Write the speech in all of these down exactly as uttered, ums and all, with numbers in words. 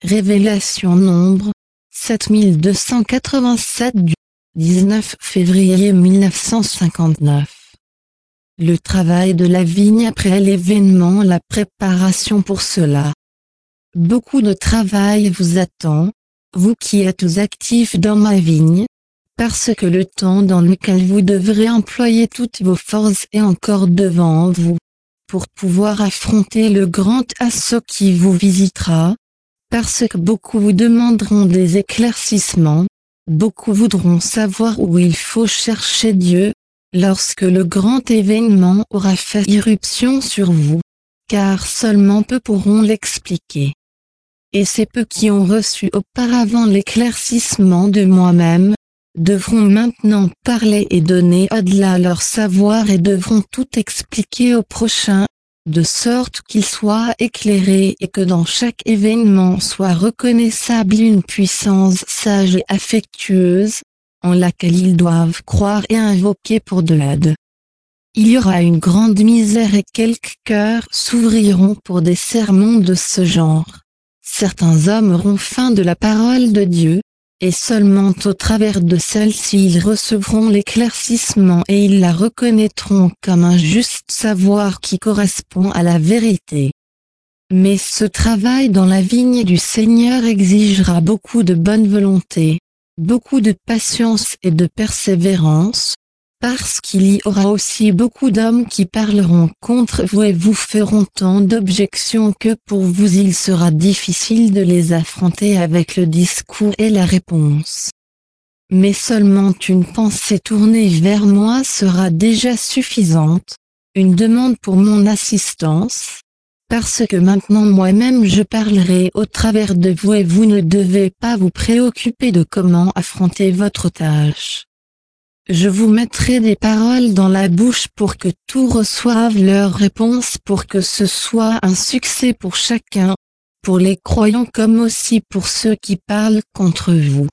Révélation nombre sept mille deux cent quatre-vingt-sept du dix-neuf février mille neuf cent cinquante-neuf. Le travail de la vigne après l'événement, la préparation pour cela. Beaucoup de travail vous attend, vous qui êtes actifs dans ma vigne, parce que le temps dans lequel vous devrez employer toutes vos forces est encore devant vous, pour pouvoir affronter le grand assaut qui vous visitera, parce que beaucoup vous demanderont des éclaircissements, beaucoup voudront savoir où il faut chercher Dieu, lorsque le grand événement aura fait irruption sur vous, car seulement peu pourront l'expliquer. Et c'est peu qui ont reçu auparavant l'éclaircissement de moi-même, devront maintenant parler et donner au-delà leur savoir et devront tout expliquer au prochain, de sorte qu'il soit éclairé et que dans chaque événement soit reconnaissable une puissance sage et affectueuse, en laquelle ils doivent croire et invoquer pour de l'aide. Il y aura une grande misère et quelques cœurs s'ouvriront pour des sermons de ce genre. Certains hommes auront faim de la parole de Dieu, et seulement au travers de celle-ci ils recevront l'éclaircissement et ils la reconnaîtront comme un juste savoir qui correspond à la vérité. Mais ce travail dans la vigne du Seigneur exigera beaucoup de bonne volonté, beaucoup de patience et de persévérance, parce qu'il y aura aussi beaucoup d'hommes qui parleront contre vous et vous feront tant d'objections que pour vous il sera difficile de les affronter avec le discours et la réponse. Mais seulement une pensée tournée vers moi sera déjà suffisante, une demande pour mon assistance, parce que maintenant moi-même je parlerai au travers de vous et vous ne devez pas vous préoccuper de comment affronter votre tâche. Je vous mettrai des paroles dans la bouche pour que tout reçoive leur réponse, pour que ce soit un succès pour chacun, pour les croyants comme aussi pour ceux qui parlent contre vous.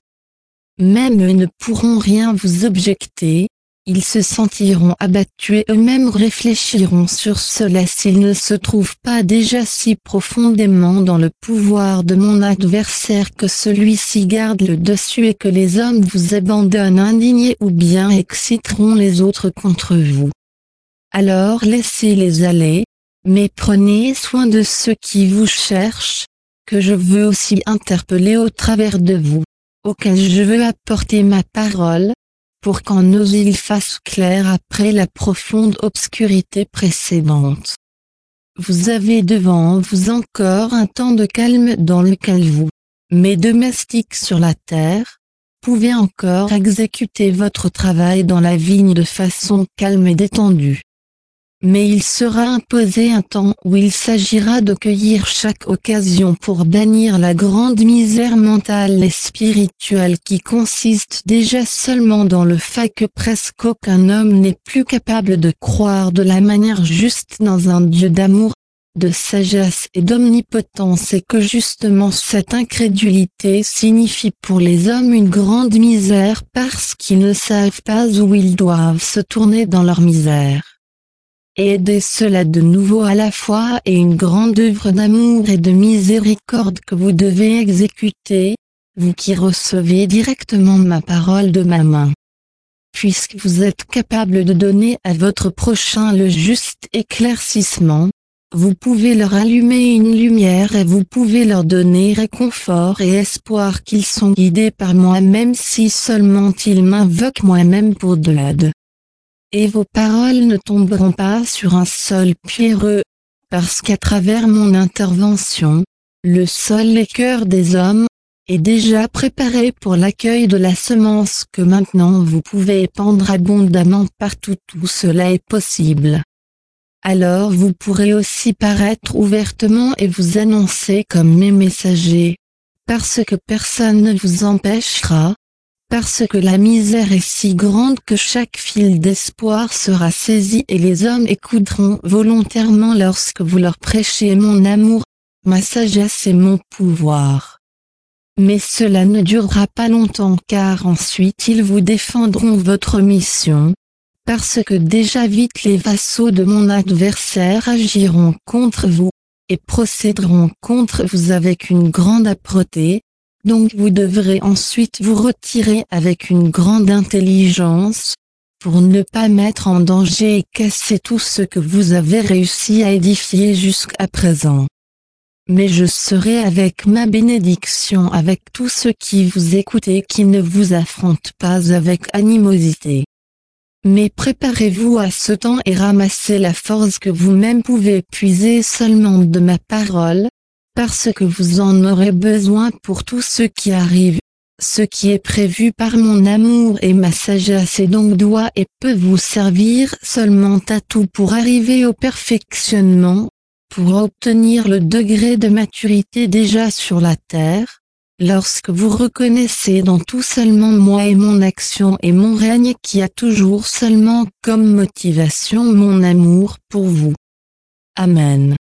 Même eux ne pourront rien vous objecter, ils se sentiront abattus et eux-mêmes réfléchiront sur cela s'ils ne se trouvent pas déjà si profondément dans le pouvoir de mon adversaire que celui-ci garde le dessus et que les hommes vous abandonnent indignés ou bien exciteront les autres contre vous. Alors laissez-les aller, mais prenez soin de ceux qui vous cherchent, que je veux aussi interpeller au travers de vous, auxquels je veux apporter ma parole, pour qu'en eux il fasse clair après la profonde obscurité précédente. Vous avez devant vous encore un temps de calme dans lequel vous, mes domestiques sur la terre, pouvez encore exécuter votre travail dans la vigne de façon calme et détendue. Mais il sera imposé un temps où il s'agira de cueillir chaque occasion pour bannir la grande misère mentale et spirituelle qui consiste déjà seulement dans le fait que presque aucun homme n'est plus capable de croire de la manière juste dans un Dieu d'amour, de sagesse et d'omnipotence et que justement cette incrédulité signifie pour les hommes une grande misère parce qu'ils ne savent pas où ils doivent se tourner dans leur misère. Et aider cela de nouveau à la fois est une grande œuvre d'amour et de miséricorde que vous devez exécuter, vous qui recevez directement ma parole de ma main. Puisque vous êtes capable de donner à votre prochain le juste éclaircissement, vous pouvez leur allumer une lumière et vous pouvez leur donner réconfort et espoir qu'ils sont guidés par moi même si seulement ils m'invoquent moi-même pour de l'aide. Et vos paroles ne tomberont pas sur un sol pierreux, parce qu'à travers mon intervention, le sol et cœur des hommes, est déjà préparé pour l'accueil de la semence que maintenant vous pouvez épandre abondamment partout où cela est possible. Alors vous pourrez aussi paraître ouvertement et vous annoncer comme mes messagers, parce que personne ne vous empêchera, parce que la misère est si grande que chaque fil d'espoir sera saisi et les hommes écouteront volontairement lorsque vous leur prêchez mon amour, ma sagesse et mon pouvoir. Mais cela ne durera pas longtemps car ensuite ils vous défendront votre mission, parce que déjà vite les vassaux de mon adversaire agiront contre vous, et procéderont contre vous avec une grande âpreté, donc vous devrez ensuite vous retirer avec une grande intelligence, pour ne pas mettre en danger et casser tout ce que vous avez réussi à édifier jusqu'à présent. Mais je serai avec ma bénédiction avec tous ceux qui vous écoutent et qui ne vous affrontent pas avec animosité. Mais préparez-vous à ce temps et ramassez la force que vous-même pouvez puiser seulement de ma parole, parce que vous en aurez besoin pour tout ce qui arrive. Ce qui est prévu par mon amour et ma sagesse et donc doit et peut vous servir seulement à tout pour arriver au perfectionnement, pour obtenir le degré de maturité déjà sur la terre, lorsque vous reconnaissez dans tout seulement moi et mon action et mon règne qui a toujours seulement comme motivation mon amour pour vous. Amen.